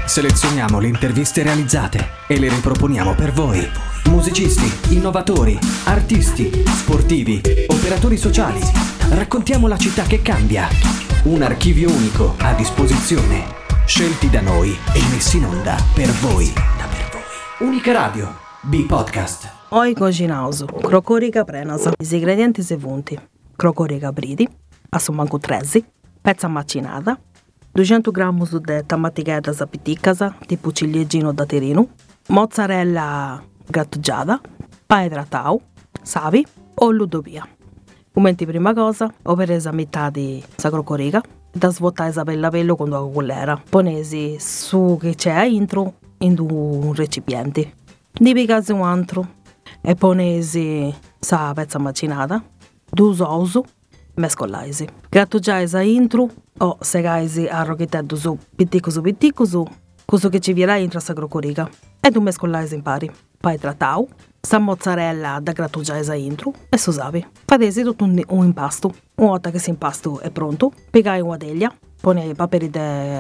Selezioniamo le interviste realizzate e le riproponiamo per voi. Musicisti, innovatori, artisti, sportivi, operatori sociali. Raccontiamo la città che cambia. Un archivio unico a disposizione. Scelti da noi e messi in onda per voi. Unica Radio, B-Podcast. Oi cocinaus, crocorica prenasa. Gli ingredienti seguenti: crocorica bridi, assumanco 13, pezza macinata, 200 grammi di tamatichetas piticas, tipo ciliegino da terino, mozzarella grattugiata, pane tratau, savi o ludovia. Commenti prima cosa, ho preso metà di sa crocorica, da svuotare sa pello con la cullera. Ponesi su che c'è intro in un recipiente. Di picazzi un altro e ponesi sa pezza macinata, due ous, mescolaisi. Grattugiaisi intro o segaisi a rocchetteddu su pitticusu, questo che ci viene intro sa crocorica. E tu mescolaisi in pari. Poi trattau, sa mozzarella da grattugiaisi intro e su savi. Fatesi tutto un impasto. Una volta che si impasto è pronto, piegai una teglia, ponei paperi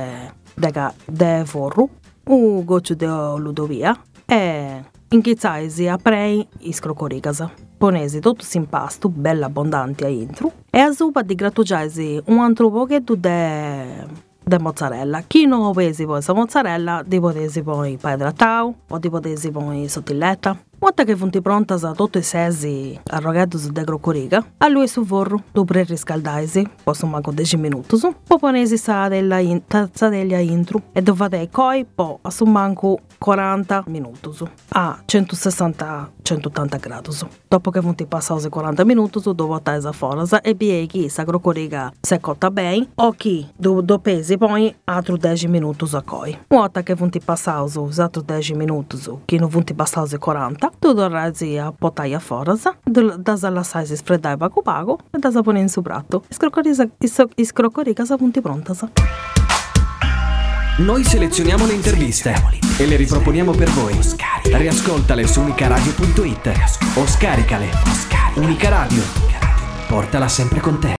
de forro, un goccio di ludovia e inchizzaisi a prei is crocoricas. Ponesi tutto si impasto, bello abbondante a intro, e a zupa di grattugiaisi un altro pochetto de mozzarella. Chi non avesi poi sa mozzarella, di potesi poi pane tratau, o di potesi poi sottilletta. Quando che funti pronta sa tutto i sesi arroghetti de crocorica, a lui su forro, tu pre-riscaldaisi, posso manco 10 minuti, poi ponesi sa deglia intro, e dovete coi, poi a su manco 40 minuti, a 160-180 gradi. Dopo che funti passati 40 minuti, dopo tesa fuori, e poi chi sa crocorica si è cotta bene, o chi do pesi poi altro 10 minuti a coi. Quando che funti passati altro 10 minuti, chi non funti passati 40, tu dovrai a potare a fuori, da lasciare sfreddare pago e da ponere in su prato. Is crocorica sa punti pronta. Noi selezioniamo le interviste e le riproponiamo per voi. Riascoltale su unicaradio.it o scaricale. Unica Radio. Portala sempre con te.